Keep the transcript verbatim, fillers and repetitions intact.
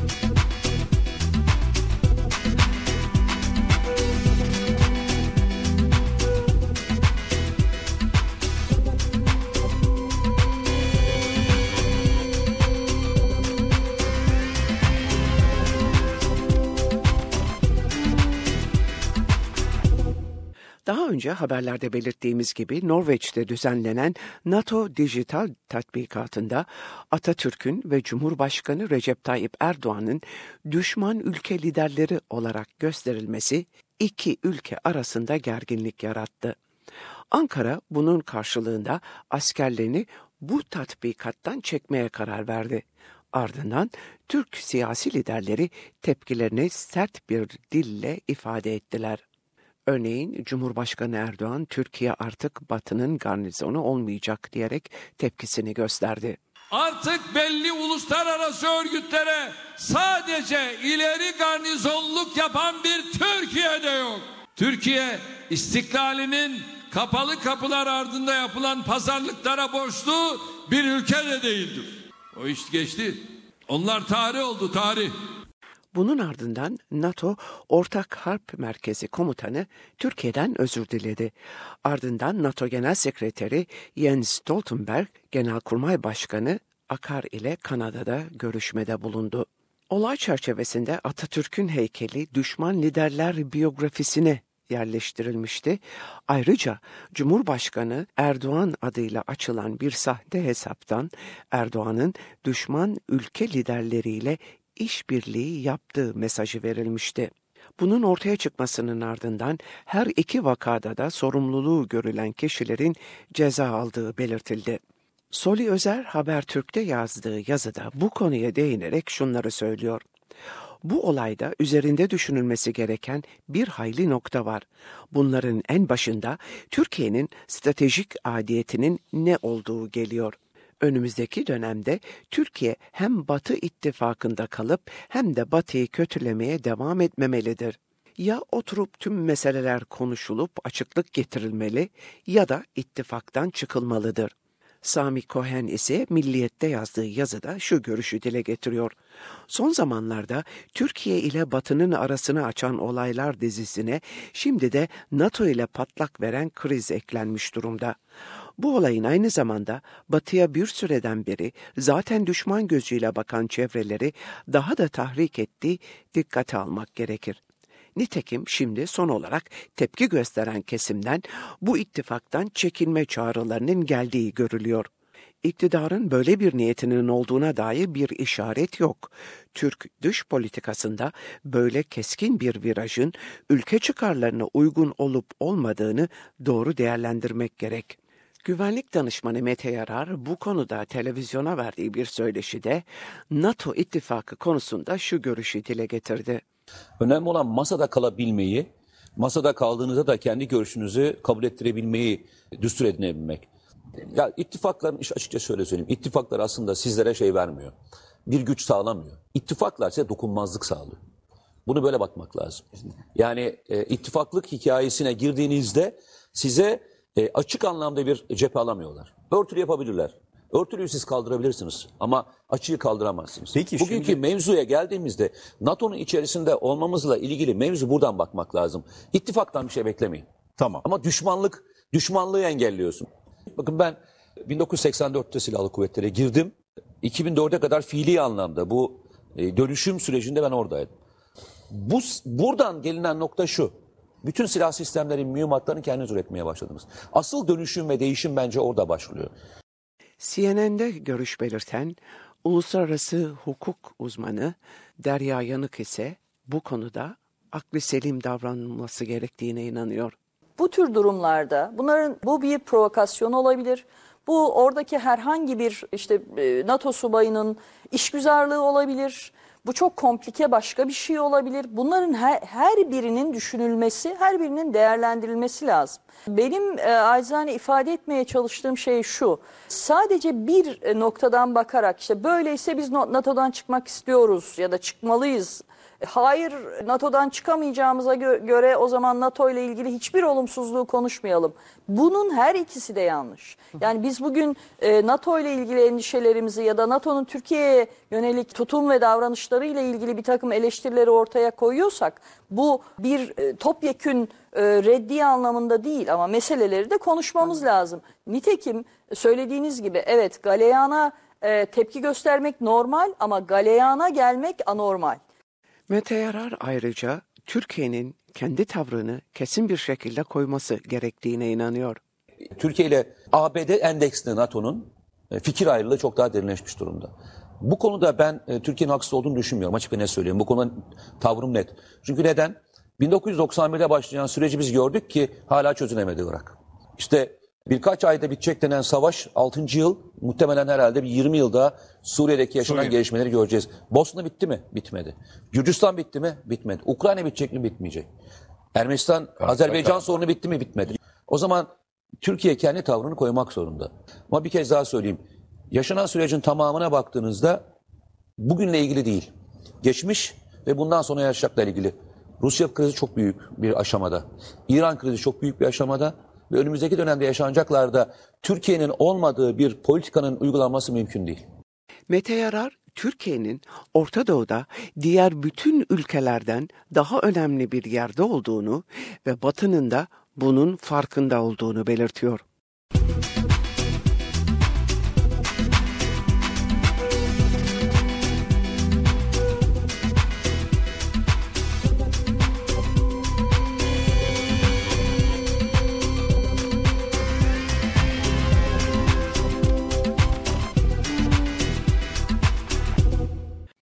Daha önce haberlerde belirttiğimiz gibi Norveç'te düzenlenen NATO Dijital Tatbikatı'nda Atatürk'ün ve Cumhurbaşkanı Recep Tayyip Erdoğan'ın düşman ülke liderleri olarak gösterilmesi iki ülke arasında gerginlik yarattı. Ankara bunun karşılığında askerlerini bu tatbikattan çekmeye karar verdi. Ardından Türk siyasi liderleri tepkilerini sert bir dille ifade ettiler. Örneğin Cumhurbaşkanı Erdoğan, Türkiye artık Batı'nın garnizonu olmayacak diyerek tepkisini gösterdi. Artık belli uluslararası örgütlere sadece ileri garnizonluk yapan bir Türkiye'de yok. Türkiye istiklalinin kapalı kapılar ardında yapılan pazarlıklara borçlu bir ülke de değildir. O iş geçti. Onlar tarih oldu, tarih. Bunun ardından NATO Ortak Harp Merkezi Komutanı Türkiye'den özür diledi. Ardından NATO Genel Sekreteri Jens Stoltenberg, Genelkurmay Başkanı Akar ile Kanada'da görüşmede bulundu. Olay çerçevesinde Atatürk'ün heykeli düşman liderler biyografisine yerleştirilmişti. Ayrıca Cumhurbaşkanı Erdoğan adıyla açılan bir sahte hesaptan Erdoğan'ın düşman ülke liderleriyle işbirliği yaptığı mesajı verilmişti. Bunun ortaya çıkmasının ardından her iki vakada da sorumluluğu görülen kişilerin ceza aldığı belirtildi. Soli Özer Habertürk'te yazdığı yazıda bu konuya değinerek şunları söylüyor. Bu olayda üzerinde düşünülmesi gereken bir hayli nokta var. Bunların en başında Türkiye'nin stratejik aidiyetinin ne olduğu geliyor. Önümüzdeki dönemde Türkiye hem Batı ittifakında kalıp hem de Batı'yı kötülemeye devam etmemelidir. Ya oturup tüm meseleler konuşulup açıklık getirilmeli ya da ittifaktan çıkılmalıdır. Sami Cohen ise Milliyet'te yazdığı yazıda şu görüşü dile getiriyor. Son zamanlarda Türkiye ile Batı'nın arasını açan olaylar dizisine şimdi de NATO ile patlak veren kriz eklenmiş durumda. Bu olayın aynı zamanda Batı'ya bir süreden beri zaten düşman gözüyle bakan çevreleri daha da tahrik ettiği dikkate almak gerekir. Nitekim şimdi son olarak tepki gösteren kesimden bu ittifaktan çekilme çağrılarının geldiği görülüyor. İktidarın böyle bir niyetinin olduğuna dair bir işaret yok. Türk dış politikasında böyle keskin bir virajın ülke çıkarlarına uygun olup olmadığını doğru değerlendirmek gerek. Güvenlik danışmanı Mete Yarar bu konuda televizyona verdiği bir söyleşide NATO ittifakı konusunda şu görüşü dile getirdi. Önemli olan masada kalabilmeyi, masada kaldığınızda da kendi görüşünüzü kabul ettirebilmeyi düstur edinebilmek. Ya ittifakların, açıkça şöyle söyleyeyim, ittifaklar aslında sizlere şey vermiyor, bir güç sağlamıyor. İttifaklar size dokunmazlık sağlıyor. Bunu böyle bakmak lazım. Yani e, ittifaklık hikayesine girdiğinizde size e, açık anlamda bir cephe alamıyorlar. Örtülü yapabilirler. Örtülüyü siz kaldırabilirsiniz ama açığı kaldıramazsınız. Peki, bugünkü şimdi... mevzuya geldiğimizde NATO'nun içerisinde olmamızla ilgili mevzu buradan bakmak lazım. İttifaktan bir şey beklemeyin. Tamam. Ama düşmanlık, düşmanlığı engelliyorsun. Bakın ben bin dokuz yüz seksen dörtte silahlı kuvvetlere girdim. iki bin dörde kadar fiili anlamda bu e, dönüşüm sürecinde ben oradaydım. Bu, buradan gelinen nokta şu. Bütün silah sistemlerin, mühimmatlarını kendiniz üretmeye başladınız. Asıl dönüşüm ve değişim bence orada başlıyor. C N N'de görüş belirten uluslararası hukuk uzmanı Derya Yanık ise bu konuda aklı selim davranılması gerektiğine inanıyor. Bu tür durumlarda bunların bu bir provokasyon olabilir. Bu oradaki herhangi bir işte NATO subayının işgüzarlığı olabilir. Bu çok komplike başka bir şey olabilir. Bunların her, her birinin düşünülmesi, her birinin değerlendirilmesi lazım. Benim e, acizane ifade etmeye çalıştığım şey şu. Sadece bir e, noktadan bakarak işte böyleyse biz NATO'dan çıkmak istiyoruz ya da çıkmalıyız. Hayır, NATO'dan çıkamayacağımıza gö- göre o zaman NATO ile ilgili hiçbir olumsuzluğu konuşmayalım. Bunun her ikisi de yanlış. Yani biz bugün e, NATO ile ilgili endişelerimizi ya da NATO'nun Türkiye'ye yönelik tutum ve davranışları davranışlarıyla ilgili bir takım eleştirileri ortaya koyuyorsak bu bir e, topyekün e, reddiye anlamında değil ama meseleleri de konuşmamız lazım. Nitekim söylediğiniz gibi evet galeyana e, tepki göstermek normal ama galeyana gelmek anormal. Mete Yarar ayrıca Türkiye'nin kendi tavrını kesin bir şekilde koyması gerektiğine inanıyor. Türkiye ile A B D endeksli NATO'nun fikir ayrılığı çok daha derinleşmiş durumda. Bu konuda ben e, Türkiye'nin haksız olduğunu düşünmüyorum. Açık ve net söyleyeyim. Bu konuda tavrım net. Çünkü neden? bin dokuz yüz doksan birde başlayan süreci biz gördük ki hala çözülemedi Irak. İşte birkaç ayda bitecek denen savaş altıncı yıl, muhtemelen herhalde bir yirmi yıl daha Suriye'deki yaşanan Suriye. gelişmeleri göreceğiz. Bosna bitti mi? Bitmedi. Gürcistan bitti mi? Bitmedi. Ukrayna bitecek mi? Bitmeyecek. Ermenistan, evet, Azerbaycan evet. sorunu bitti mi? Bitmedi. O zaman Türkiye kendi tavrını koymak zorunda. Ama bir kez daha söyleyeyim. Yaşanan sürecin tamamına baktığınızda bugünle ilgili değil. Geçmiş ve bundan sonra yaşayacakla ilgili. Rusya krizi çok büyük bir aşamada. İran krizi çok büyük bir aşamada. Ve önümüzdeki dönemde yaşanacaklarda Türkiye'nin olmadığı bir politikanın uygulanması mümkün değil. Mete Yarar, Türkiye'nin Orta Doğu'da diğer bütün ülkelerden daha önemli bir yerde olduğunu ve Batı'nın da bunun farkında olduğunu belirtiyor.